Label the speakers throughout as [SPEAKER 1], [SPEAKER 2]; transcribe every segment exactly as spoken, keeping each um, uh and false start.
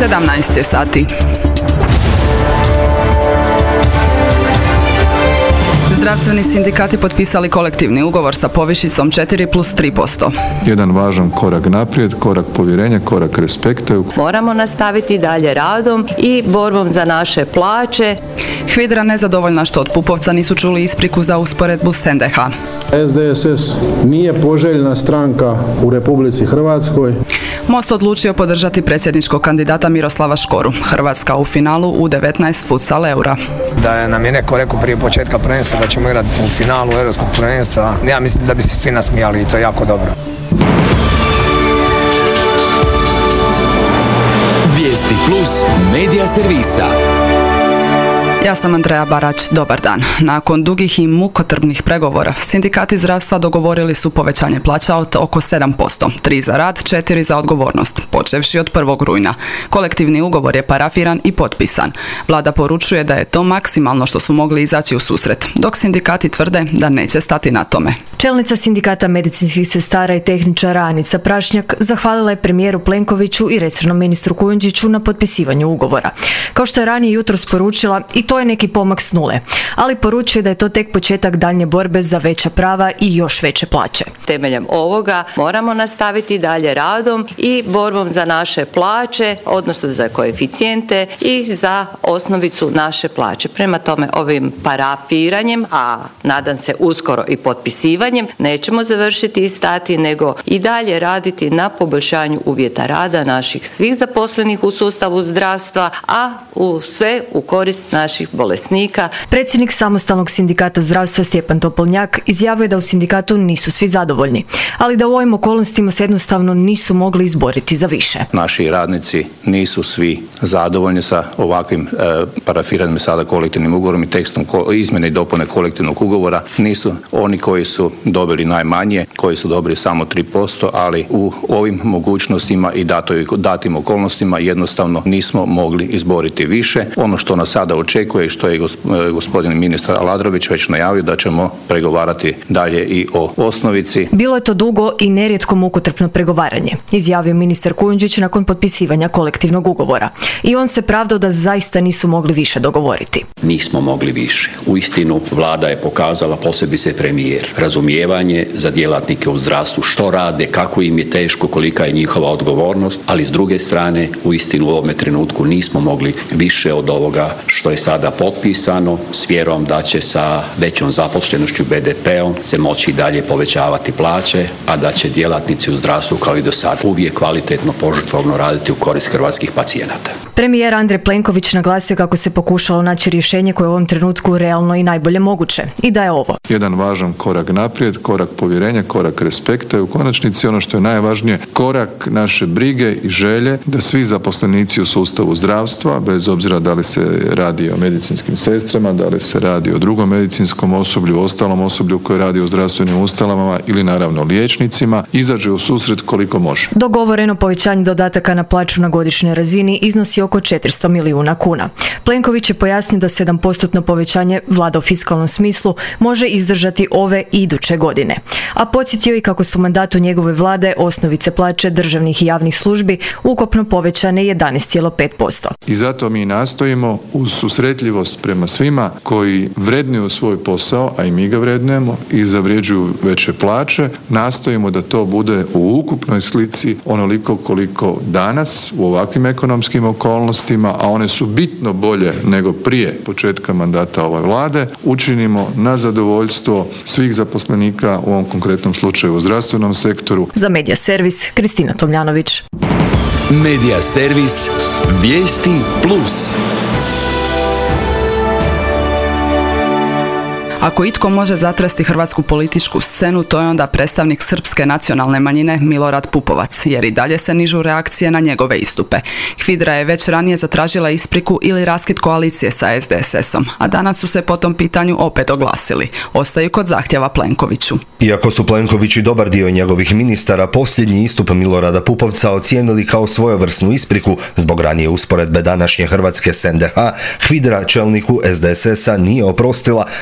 [SPEAKER 1] sedamnaest je sati. Zdravstveni sindikati potpisali kolektivni ugovor sa povišicom četiri plus tri posto.
[SPEAKER 2] Jedan važan korak naprijed, korak povjerenja, korak respekta.
[SPEAKER 3] Moramo nastaviti dalje radom i borbom za naše plaće.
[SPEAKER 1] HVIDRA nezadovoljna što od Pupovca nisu čuli ispriku za usporedbu s en de ha.
[SPEAKER 4] es de es es nije poželjna stranka u Republici Hrvatskoj.
[SPEAKER 1] Most odlučio podržati predsjedničkog kandidata Miroslava Škoru. Hrvatska u finalu u devetnaest futsal eura.
[SPEAKER 5] Da nam je neko rekao prije početka prvenstva da ćemo igrati u finalu europskog prvenstva, ja mislim da bi se svi nasmijali i to je jako dobro.
[SPEAKER 6] Vijesti plus medija servisa.
[SPEAKER 1] Ja sam Andreja Barać, dobar dan. Nakon dugih i mukotrpnih pregovora, sindikati zdravstva dogovorili su povećanje plaća od oko sedam posto, tri za rad, četiri za odgovornost, počevši od prvog rujna. Kolektivni ugovor je parafiran i potpisan. Vlada poručuje da je to maksimalno što su mogli izaći u susret, dok sindikati tvrde da neće stati na tome.
[SPEAKER 7] Čelnica sindikata medicinskih sestara i tehničara Anica Prašnjak zahvalila je premijeru Plenkoviću i resornom ministru Kujundžiću na potpisivanju ugovora. Kao što je ranije jutros poručila, i to je neki pomak s nule, ali poručuje da je to tek početak daljnje borbe za veća prava i još veće plaće.
[SPEAKER 3] Temeljem ovoga moramo nastaviti dalje radom i borbom za naše plaće, odnosno za koeficijente i za osnovicu naše plaće. Prema tome, ovim parafiranjem, a nadam se uskoro i potpisivanjem, nećemo završiti i stati, nego i dalje raditi na poboljšanju uvjeta rada naših svih zaposlenih u sustavu zdravstva, a u sve u korist naših bolesnika.
[SPEAKER 7] Predsjednik samostalnog sindikata zdravstva Stjepan Topolnjak izjavio da u sindikatu nisu svi zadovoljni, ali da u ovim okolnostima se jednostavno nisu mogli izboriti za više.
[SPEAKER 8] Naši radnici nisu svi zadovoljni sa ovakvim e, parafiranim sada kolektivnim ugovorom i tekstom ko, izmjene i dopune kolektivnog ugovora. Nisu oni koji su dobili najmanje, koji su dobili samo tri posto, ali u ovim mogućnostima i datoj, datim okolnostima jednostavno nismo mogli izboriti više. Ono što nas sada očekuje i što je gospodin ministar Aladrović već najavio da ćemo pregovarati dalje i o osnovici.
[SPEAKER 7] Bilo je to dugo i nerijetko mukotrpno pregovaranje, izjavio ministar Kujundžić nakon potpisivanja kolektivnog ugovora. I on se pravdao da zaista nisu mogli više dogovoriti.
[SPEAKER 9] Nismo mogli više. Uistinu, vlada je pokazala, posebice premijer, razumijevanje za djelatnike u zdravstvu, što rade, kako im je teško, kolika je njihova odgovornost, ali s druge strane, uistinu u ovome trenutku nismo mogli više od ovoga što je sada potpisano, s vjerom da će sa većom zaposlenošću be de peom se moći dalje povećavati plaće, a da će djelatnici u zdravstvu kao i do sada uvijek kvalitetno požrtvovno raditi u korist hrvatskih pacijenata.
[SPEAKER 7] Premijer Andrej Plenković naglasio kako se pokušalo naći rješenje koje je u ovom trenutku realno i najbolje moguće i da je ovo.
[SPEAKER 2] Jedan važan korak naprijed, korak povjerenja, korak respekta i u konačnici ono što je najvažnije, korak naše brige i želje da svi zaposlenici u sustavu zdravstva, bez obzira da li se radi o medicinskim sestrama, da li se radi o drugom medicinskom osoblju, ostalom osoblju koje radi u zdravstvenim ustanovama ili naravno liječnicima, izađe u susret koliko može.
[SPEAKER 7] Dogovoreno povećanje dodataka na plaću na godišnjoj razini iznosi oko četiristo milijuna kuna. Plenković je pojasnio da sedam posto povećanje vlada u fiskalnom smislu može izdržati ove i iduće godine. A podsjetio i kako su mandatu njegove vlade osnovice plaće državnih i javnih službi ukupno povećane jedanaest zarez pet posto.
[SPEAKER 2] I zato mi nastojimo uz susretljivost prema svima koji vrednuju svoj posao, a i mi ga vrednujemo i zavređuju veće plaće, nastojimo da to bude u ukupnoj slici onoliko koliko danas u ovakvim ekonomskim okolnostima, a one su bitno bolje nego prije početka mandata ove vlade, učinimo na zadovoljstvo svih zaposlenika, u ovom konkretnom slučaju u zdravstvenom sektoru.
[SPEAKER 7] Za Medija servis, Kristina Tomljanović.
[SPEAKER 6] Medija servis, Vijesti plus.
[SPEAKER 1] Ako itko može zatresti hrvatsku političku scenu, to je onda predstavnik srpske nacionalne manjine Milorad Pupovac, jer i dalje se nižu reakcije na njegove istupe. HVIDRA je već ranije zatražila ispriku ili raskid koalicije sa es de es esom, a danas su se po tom pitanju opet oglasili. Ostaju kod zahtjeva Plenkoviću.
[SPEAKER 10] Iako su Plenković i dobar dio njegovih ministara posljednji istup Milorada Pupovca ocijenili kao svojevrsnu ispriku zbog ranije usporedbe današnje Hrvatske s en de ha, HVIDRA čelniku es de es esa nije oprostila, niti je njegov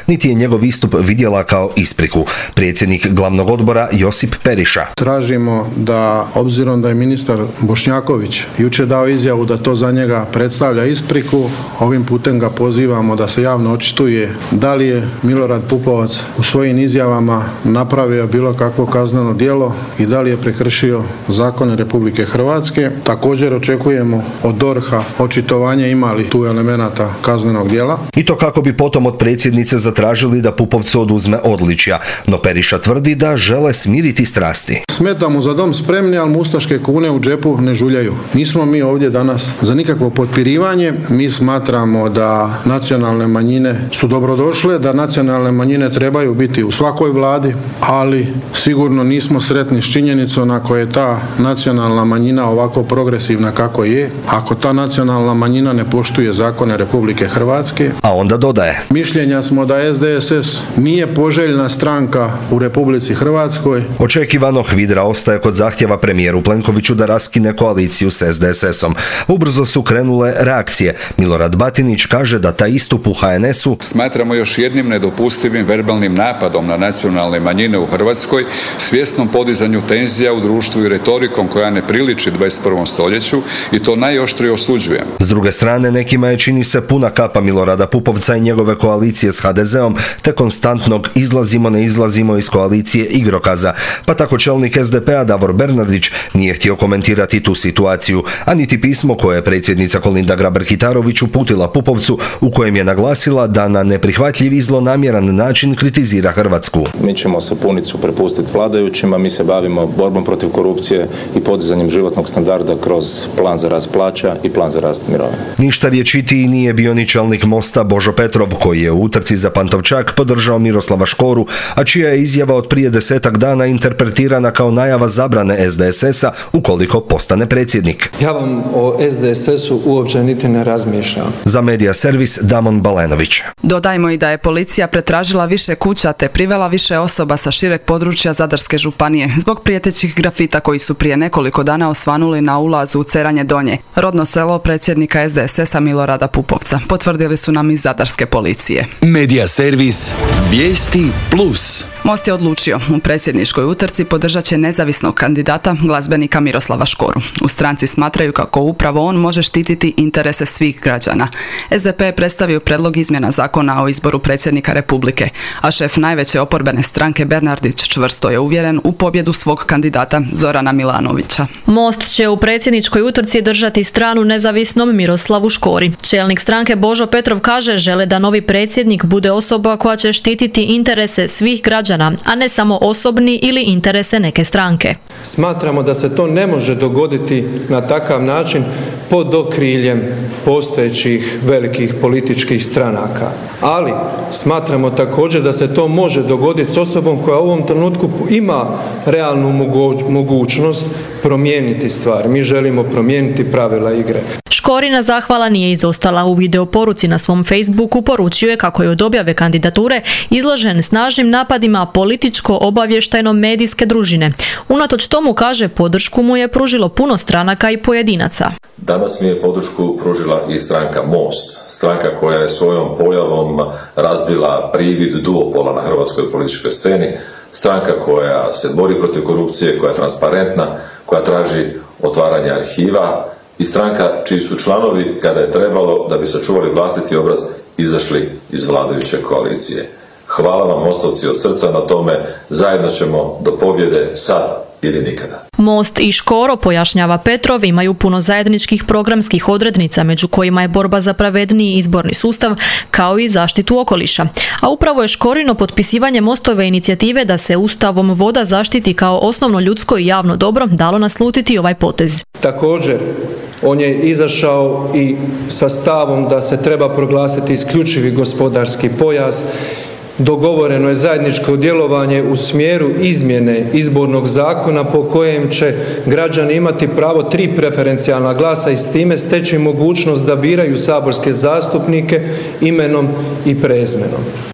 [SPEAKER 10] njegov istup vidjela kao ispriku. Predsjednik glavnog odbora Josip Periša.
[SPEAKER 4] Tražimo da, obzirom da je ministar Bošnjaković jučer dao izjavu da to za njega predstavlja ispriku, ovim putem ga pozivamo da se javno očituje da li je Milorad Pupovac u svojim izjavama napravio bilo kakvo kazneno djelo i da li je prekršio zakone Republike Hrvatske. Također očekujemo od D O R H-a očitovanje ima li tu elemenata kaznenog djela.
[SPEAKER 10] I to kako bi potom od predsjednice zatražili da Pupovcu oduzme odličja, no Periša tvrdi da žele smiriti strasti.
[SPEAKER 4] Smeta mu za dom spremni, ali mu ustaške kune u džepu ne žuljaju. Nismo mi ovdje danas za nikakvo potpirivanje. Mi smatramo da nacionalne manjine su dobrodošle, da nacionalne manjine trebaju biti u svakoj vladi, ali sigurno nismo sretni s činjenicom ako je ta nacionalna manjina ovako progresivna kako je, ako ta nacionalna manjina ne poštuje zakone Republike Hrvatske.
[SPEAKER 10] A onda dodaje.
[SPEAKER 4] Mišljenja smo da S D S S nije poželjna stranka u Republici Hrvatskoj.
[SPEAKER 10] Očekivano HVIDRA ostaje kod zahtjeva premijeru Plenkoviću da raskine koaliciju s S D S S-om. Ubrzo su krenule reakcije. Milorad Batinić kaže da taj istup u H N S-u
[SPEAKER 11] smatramo još jednim nedopustivim verbalnim napadom na nacionalne manjine u Hrvatskoj, svjesnom podizanju tenzija u društvu i retorikom koja ne priliči dvadeset prvom stoljeću i to najoštrije osuđujem.
[SPEAKER 10] S druge strane, nekima je čini se puna kapa Milorada Pupovca i njegove koalicije s H D Z-om, te konstantnog izlazimo ne izlazimo iz koalicije igrokaza, pa tako čelnik S D P-a Davor Bernardić nije htio komentirati tu situaciju, a niti pismo koje je predsjednica Kolinda Grabar-Kitarović uputila Pupovcu u kojem je naglasila da na neprihvatljiv i zlonamjeran način kritizira Hrvatsku.
[SPEAKER 12] Mi ćemo se punicu prepustiti vladajućima, mi se bavimo borbom protiv korupcije i podizanjem životnog standarda kroz plan za rast plaća i plan za rast mirovina.
[SPEAKER 10] Ništa rječitiji nije bio ni čelnik Mosta Božo Petrov, koji je u utrci za Pantovčak podržao Miroslava Škoru, a čija je izjava od prije desetak dana interpretirana kao najava zabrane S D S S-a ukoliko postane predsjednik.
[SPEAKER 13] Ja vam o S D S S-u uopće niti ne razmišljam.
[SPEAKER 10] Za Medija servis Damon Balenović.
[SPEAKER 1] Dodajmo i da je policija pretražila više kuća te privela više osoba sa šireg područja Zadarske županije zbog prijetećih grafita koji su prije nekoliko dana osvanuli na ulazu u Ceranje Donje, rodno selo predsjednika S D S S-a Milorada Pupovca. Potvrdili su nam iz Zadarske policije.
[SPEAKER 6] Medija servis Vijesti plus.
[SPEAKER 1] Most je odlučio, u predsjedničkoj utrci podržat će nezavisnog kandidata, glazbenika Miroslava Škoru. U stranci smatraju kako upravo on može štititi interese svih građana. S D P je predstavio predlog izmjena zakona o izboru predsjednika Republike, a šef najveće oporbene stranke Bernardić čvrsto je uvjeren u pobjedu svog kandidata Zorana Milanovića.
[SPEAKER 7] Most će u predsjedničkoj utrci držati stranu nezavisnom Miroslavu Škori. Čelnik stranke Božo Petrov kaže žele da novi predsjednik bude osoba koja će štititi interese svih građana, a ne samo osobni ili interese neke stranke.
[SPEAKER 13] Smatramo da se to ne može dogoditi na takav način pod okriljem postojećih velikih političkih stranaka. Ali smatramo također da se to može dogoditi s osobom koja u ovom trenutku ima realnu mogućnost promijeniti stvari. Mi želimo promijeniti pravila igre.
[SPEAKER 7] Škorina zahvala nije izostala. U videoporuci na svom Facebooku poručio je kako je od objave kandidature izložen snažnim napadima političko-obavještajno-medijske družine. Unatoč tomu, kaže, podršku mu je pružilo puno stranaka i pojedinaca.
[SPEAKER 14] Danas mi je podršku pružila i stranka Most, stranka koja je svojom pojavom razbila privid duopola na hrvatskoj političkoj sceni, stranka koja se bori protiv korupcije, koja je transparentna, koja traži otvaranje arhiva i stranka čiji su članovi, kada je trebalo da bi sačuvali vlastiti obraz, izašli iz vladajuće koalicije. Hvala vam, Mostovci, od srca na tome. Zajedno ćemo do pobjede sad ili nikada.
[SPEAKER 7] Most i Škoro, pojašnjava Petrov, imaju puno zajedničkih programskih odrednica, među kojima je borba za pravedniji izborni sustav, kao i zaštitu okoliša. A upravo je Škorino potpisivanje Mostove inicijative da se Ustavom voda zaštiti kao osnovno ljudsko i javno dobro dalo naslutiti ovaj potez.
[SPEAKER 13] Također, on je izašao i sa stavom da se treba proglasiti isključivi gospodarski pojas. Dogovoreno je zajedničko djelovanje u smjeru izmjene izbornog zakona po kojem će građani imati pravo tri preferencijalna glasa i s time steći mogućnost da biraju saborske zastupnike imenom i prezimenom.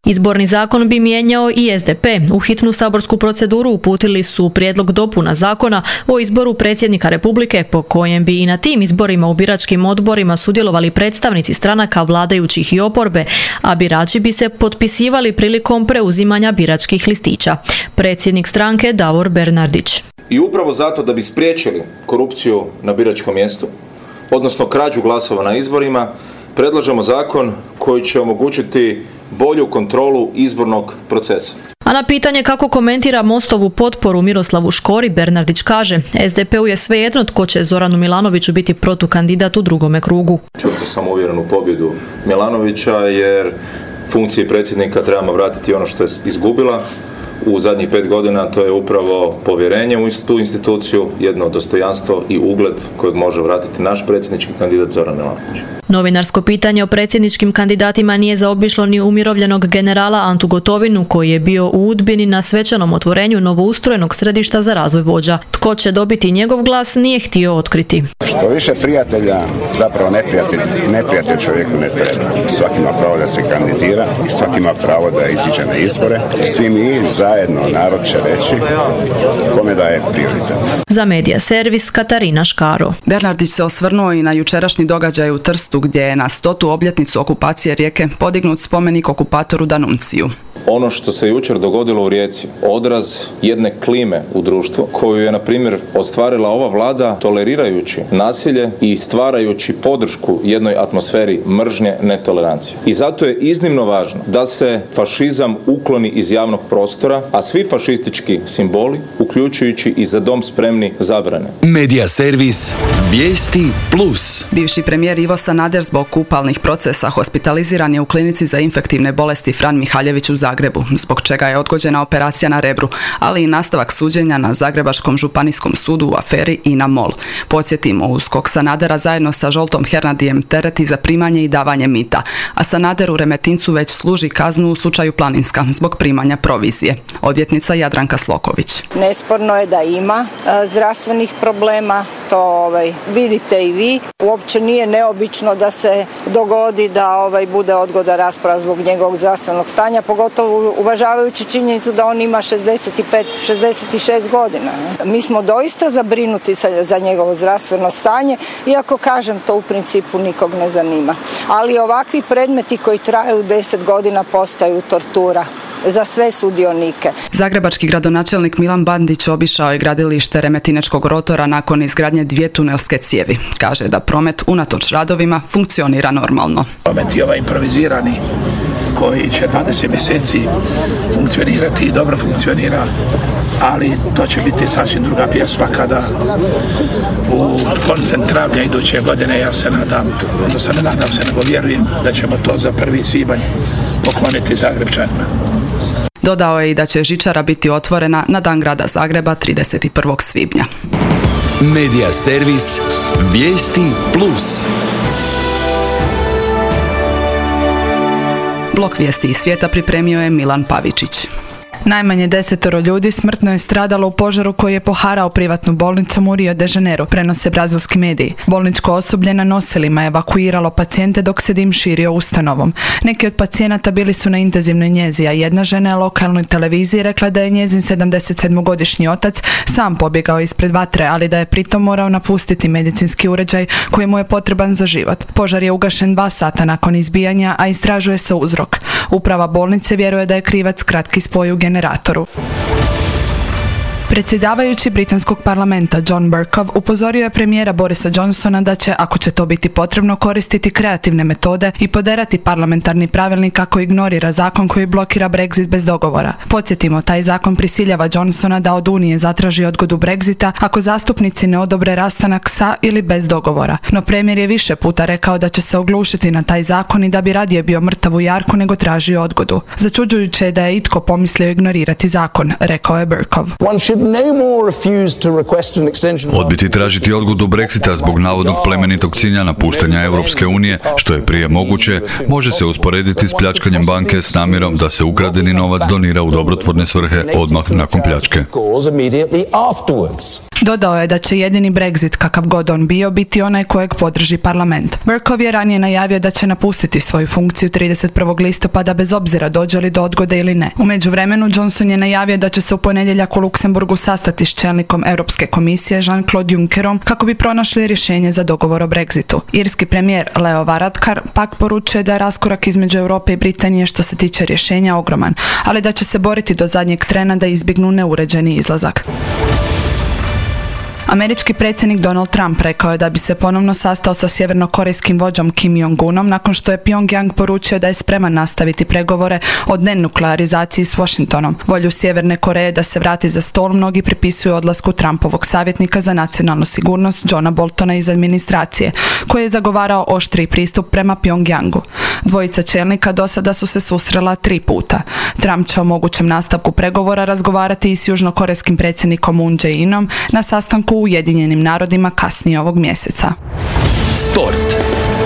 [SPEAKER 7] Izborni zakon bi mijenjao i S D P. U hitnu saborsku proceduru uputili su prijedlog dopuna zakona o izboru predsjednika Republike, po kojem bi i na tim izborima u biračkim odborima sudjelovali predstavnici stranaka vladajućih i oporbe, a birači bi se potpisivali prilikom preuzimanja biračkih listića. Predsjednik stranke Davor Bernardić.
[SPEAKER 12] I upravo zato da bi spriječili korupciju na biračkom mjestu, odnosno krađu glasova na izborima, predlažemo zakon koji će omogućiti bolju kontrolu izbornog procesa.
[SPEAKER 7] A na pitanje kako komentira Mostovu potporu Miroslavu Škori, Bernardić kaže: S D P-u je svejedno tko će Zoranu Milanoviću biti protukandidat u drugome krugu.
[SPEAKER 12] Čvrsto sam uvjeren u pobjedu Milanovića jer funkciji predsjednika trebamo vratiti ono što je izgubila u zadnjih pet godina, to je upravo povjerenje u tu instituciju, jedno dostojanstvo i ugled kojeg može vratiti naš predsjednički kandidat Zoran Milanović.
[SPEAKER 7] Novinarsko pitanje o predsjedničkim kandidatima nije zaobišlo ni umirovljenog generala Antu Gotovinu, koji je bio u Udbini na svečanom otvorenju novoustrojenog središta za razvoj vođa. Tko će dobiti njegov glas nije htio otkriti.
[SPEAKER 15] Što više prijatelja, zapravo neprijatelj, neprijatelj čovjeku ne treba. Svaki ima pravo da se kandidira i svaki ima pravo da iziđe na izbore. Svi mi zajedno, narod će reći kome daje prioritet.
[SPEAKER 7] Za Medija servis Katarina Škaro.
[SPEAKER 1] Bernardić se osvrnuo i na jučerašnji događaj u Trstu, gdje je na stotu obljetnicu okupacije Rijeke podignut spomenik okupatoru Danunciju.
[SPEAKER 12] Ono što se jučer dogodilo u Rijeci, odraz jedne klime u društvu koju je, na primjer, ostvarila ova vlada tolerirajući nasilje i stvarajući podršku jednoj atmosferi mržnje, netolerancije. I zato je iznimno važno da se fašizam ukloni iz javnog prostora, a svi fašistički simboli, uključujući i Za dom spremni, zabrane.
[SPEAKER 6] Medija servis Vijesti plus.
[SPEAKER 1] Bivši premijer Ivo Sanader zbog upalnih procesa hospitaliziran je u klinici za infektivne bolesti Fran Mihaljević u Zagrebu, zbog čega je odgođena operacija na rebru, ali i nastavak suđenja na Zagrebačkom županijskom sudu u aferi INA MOL. Podsjetimo, USKOK Sanadera zajedno sa Žoltom Hernadijem tereti za primanje i davanje mita, a Sanader u Remetincu već služi kaznu u slučaju Planinska zbog primanja provizije. Odvjetnica Jadranka Sloković.
[SPEAKER 16] Nesporno je da ima e, zdravstvenih problema, to ovaj, vidite i vi. Uopće nije neobično da se dogodi da ovaj, bude odgoda rasprava zbog njegovog zdravstvenog stanja, pogotovo uvažavajući činjenicu da on ima šezdeset pet šezdeset šest godina. Mi smo doista zabrinuti za njegovo zdravstveno stanje, iako kažem to u principu nikog ne zanima. Ali ovakvi predmeti koji traju deset godina postaju tortura za sve sudionike.
[SPEAKER 1] Zagrebački gradonačelnik Milan Bandić obišao je gradilište Remetinečkog rotora nakon izgradnje dvije tunelske cijevi. Kaže da promet unatoč radovima funkcionira normalno.
[SPEAKER 17] Promet je ovaj improvizirani koji će dvadeset mjeseci funkcionirati i dobro funkcionira, ali to će biti sasvim druga pjesma kada u koncem travnja iduće godine, ja se nadam, odnosno ne nadam se, nego vjerujem da ćemo to za prvi svibanj pokloniti Zagrebčanima.
[SPEAKER 1] Dodao je i da će žičara biti otvorena na Dan grada Zagreba trideset prvog svibnja.
[SPEAKER 6] Medija servis Vijesti plus.
[SPEAKER 1] Blok vijesti iz svijeta pripremio je Milan Pavičić.
[SPEAKER 18] Najmanje desetoro ljudi smrtno je stradalo u požaru koji je poharao privatnu bolnicu u Rio de Janeiro, prenose brazilski mediji. Bolničko osoblje na nosilima je evakuiralo pacijente dok se dim širio ustanovom. Neki od pacijenata bili su na intenzivnoj njezi, a jedna žena je lokalnoj televiziji rekla da je njezin sedamdesetsedmogodišnji otac sam pobjegao ispred vatre, ali da je pritom morao napustiti medicinski uređaj koji mu je potreban za život. Požar je ugašen dva sata nakon izbijanja, a istražuje se uzrok. Uprava bolnice vjeruje da je krivac kratki spoj u generatoru. Predsjedavajući britanskog parlamenta John Bercow upozorio je premijera Borisa Johnsona da će, ako će to biti potrebno, koristiti kreativne metode i poderati parlamentarni pravilnik kako ignorira zakon koji blokira Brexit bez dogovora. Podsjetimo, taj zakon prisiljava Johnsona da od Unije zatraži odgodu Brexita ako zastupnici ne odobre rastanak sa ili bez dogovora. No premijer je više puta rekao da će se oglušiti na taj zakon i da bi radije bio mrtav u jarku nego tražio odgodu. Začuđujuće je da je itko pomislio ignorirati zakon, rekao je Bercow.
[SPEAKER 19] Odbiti tražiti odgodu Brexita zbog navodnog plemenitog cilja napuštanja Europske unije, što je prije moguće, može se usporediti s pljačkanjem banke s namjerom da se ukradeni novac donira u dobrotvorne svrhe odmah nakon pljačke.
[SPEAKER 18] Dodao je da će jedini Brexit, kakav god on bio, biti onaj kojeg podrži parlament. Burkov je ranije najavio da će napustiti svoju funkciju trideset prvog listopada bez obzira dođe li do odgode ili ne. U međuvremenu Johnson je najavio da će se u ponedjeljak u Luksemburgu sastati s čelnikom Europske komisije Jean-Claude Junckerom kako bi pronašli rješenje za dogovor o Brexitu. Irski premijer Leo Varadkar pak poručuje da je raskorak između Europe i Britanije što se tiče rješenja ogroman, ali da će se boriti do zadnjeg trena da izbjegnu neuređeni izlazak. Američki predsjednik Donald Trump rekao je da bi se ponovno sastao sa sjevernokorejskim vođom Kim Jong-unom nakon što je Pyongyang poručio da je spreman nastaviti pregovore o denuklearizaciji s Washingtonom. Volju Sjeverne Koreje da se vrati za stol mnogi pripisuju odlasku Trumpovog savjetnika za nacionalnu sigurnost Johna Boltona iz administracije, koji je zagovarao oštriji pristup prema Pyongyangu. Dvojica čelnika do sada su se susrela tri puta. Trump će o mogućem nastavku pregovora razgovarati i s južnokorejskim predsjednikom Moon Jae-inom na sastanku u Ujedinjenim narodima kasnije ovog mjeseca.
[SPEAKER 6] Sport.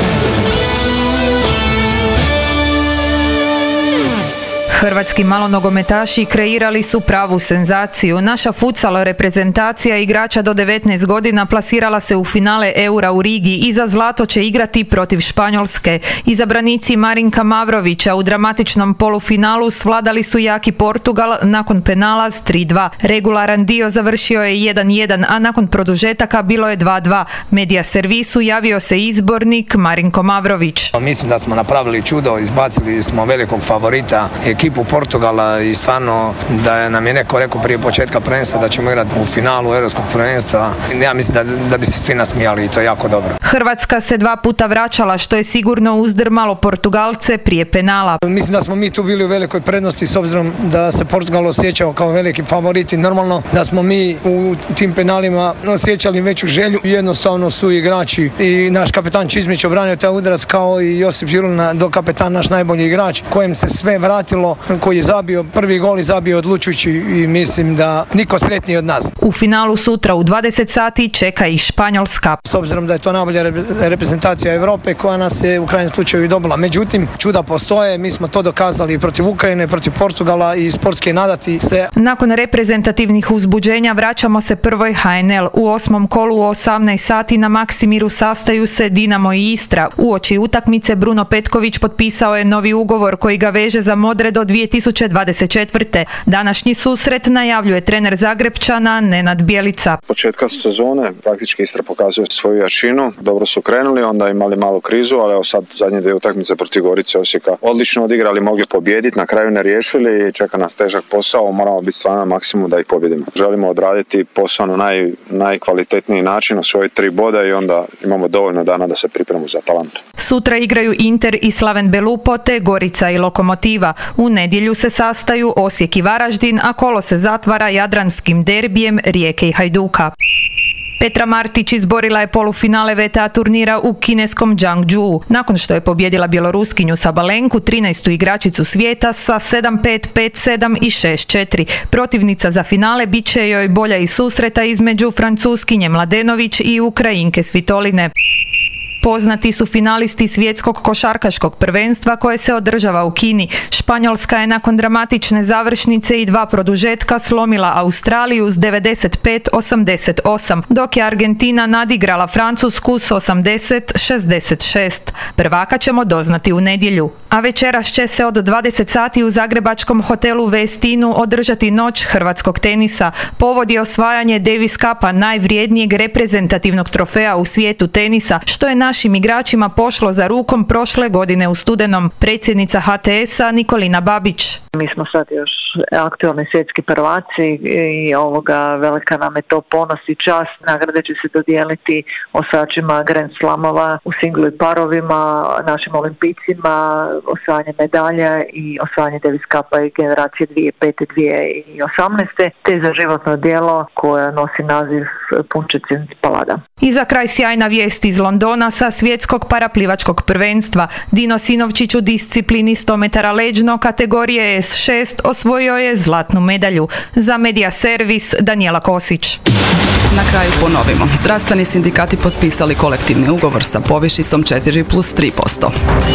[SPEAKER 20] Hrvatski malonogometaši kreirali su pravu senzaciju. Naša futsal reprezentacija igrača do devetnaest godina plasirala se u finale Eura u Rigi i za zlato će igrati protiv Španjolske. Izabranici Marinka Mavrovića u dramatičnom polufinalu svladali su jaki Portugal nakon penala s tri dva. Regularan dio završio je jedan jedan, a nakon produžetaka bilo je dva dva. Medija servisu javio se izbornik Marinko Mavrović.
[SPEAKER 5] Mislim da smo napravili čudo, izbacili smo velikog favorita, ekipu Portugala, i stvarno da je nam je neko rekao prije početka prvenstva da ćemo igrati u finalu Europskog prvenstva. Ja mislim da, da bi se svi nasmijali i to je jako dobro.
[SPEAKER 20] Hrvatska se dva puta vraćala, što je sigurno uzdrmalo Portugalce prije penala.
[SPEAKER 5] Mislim da smo mi tu bili u velikoj prednosti s obzirom da se Portugal osjećao kao veliki favoriti. Normalno da smo mi u tim penalima osjećali veću želju. Jednostavno su igrači i naš kapetan Čizmić obranio taj udarac kao i Josip Jurlina, do kapetan naš najbolji igrač kojem se sve vratilo, koji je zabio prvi gol i zabio odlučujući, i mislim da niko sretniji od nas.
[SPEAKER 20] U finalu sutra u dvadeset sati čeka i Španjolska.
[SPEAKER 5] S obzirom da je to najbolja reprezentacija Europe koja nas je u krajnjem slučaju i dobila. Međutim, čuda postoje, mi smo to dokazali protiv Ukrajine, protiv Portugala i sportski nadati se.
[SPEAKER 20] Nakon reprezentativnih uzbuđenja vraćamo se prvoj H N L. U osmom kolu u osamnaest sati na Maksimiru sastaju se Dinamo i Istra. Uoči utakmice Bruno Petković potpisao je novi ugovor koji ga veže za modre do dvije tisuće dvadeset četvrte. Današnji susret najavljuje trener Zagrebčana Nenad Bjelica.
[SPEAKER 21] Početka sezone praktički Istra pokazuje svoju jačinu, dobro su krenuli, onda imali malu krizu, ali evo sad zadnje dvije utakmice protiv Gorice i Osijeka odlično odigrali, mogli pobijediti, na kraju ne riješili i čeka nas težak posao, moramo biti stvarno na maksimum da ih pobjedimo. Želimo odraditi posao na naj, najkvalitetniji način, osvojiti tri boda i onda imamo dovoljno dana da se pripremimo za Atalantu.
[SPEAKER 20] Sutra igraju Inter i Slaven Belupo te Gorica i Lokomotiva. U nedjelju se sastaju Osijek i Varaždin, a kolo se zatvara jadranskim derbijem Rijeke i Hajduka. Petra Martić izborila je polufinale V T A turnira u kineskom Jiangsu. Nakon što je pobjedila bjeloruskinju Sabalenku, trinaestu igračicu svijeta sa sedam pet, pet sedam i šest četiri. Protivnica za finale bit će joj bolja i susreta između Francuskinje Mladenović i Ukrajinke Svitoline. Poznati su finalisti svjetskog košarkaškog prvenstva koje se održava u Kini. Španjolska je nakon dramatične završnice i dva produžetka slomila Australiju s devedeset pet osamdeset osam, dok je Argentina nadigrala Francusku s osamdeset šezdeset šest. Prvaka ćemo doznati u nedjelju. A večeras će se od dvadeset sati u zagrebačkom hotelu Westinu održati noć hrvatskog tenisa. Povod je osvajanje Davis Cupa, najvrijednijeg reprezentativnog trofeja u svijetu tenisa, što je našim igračima pošlo za rukom prošle godine u studenom. Predsjednica H T S-a Nikolina Babić.
[SPEAKER 22] Mi smo sad još aktualni svjetski prvaci i ovoga velika nam je to ponos i čast. Nagrade će se dodijeliti osvajačima Grand Slamova u singlu i parovima, našim olimpijcima, osvajanje medalja i osvajanje Davis Cupa i generacije dvije tisuće pete do dvije tisuće osamnaeste, te za životno djelo koje nosi naziv Punčecin Palada.
[SPEAKER 20] I za kraj sjajna vijest iz Londona sa svjetskog paraplivačkog prvenstva. Dino Sinovčić u disciplini sto metara leđno kategorije S šest osvojio je zlatnu medalju. Za Medija servis Danijela Kosić.
[SPEAKER 1] Na kraju ponovimo. Zdravstveni sindikati potpisali kolektivni ugovor sa povišicom četiri plus tri posto.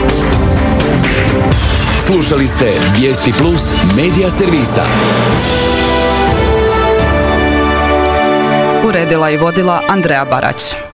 [SPEAKER 6] Slušali ste Vijesti Plus Medija servisa.
[SPEAKER 1] Uredila i vodila Andreja Barać.